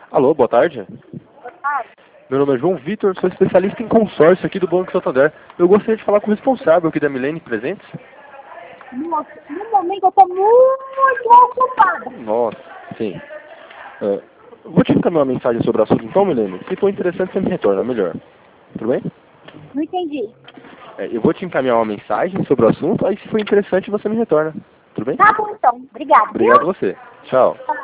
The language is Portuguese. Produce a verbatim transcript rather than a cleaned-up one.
Alô, boa tarde. Boa tarde. Meu nome é João Vitor, sou especialista em consórcio aqui do Banco Santander. Eu gostaria de falar com o responsável aqui da Milene Presentes. Nossa, no momento eu estou muito ocupada. Nossa, sim. É, vou te encaminhar uma mensagem sobre o assunto então, Milene. Se for interessante, você me retorna, melhor. Tudo bem? Não entendi. É, eu vou te encaminhar uma mensagem sobre o assunto, aí se for interessante, você me retorna. Tudo bem? Tá bom então. Obrigada. Obrigado a você. Tchau.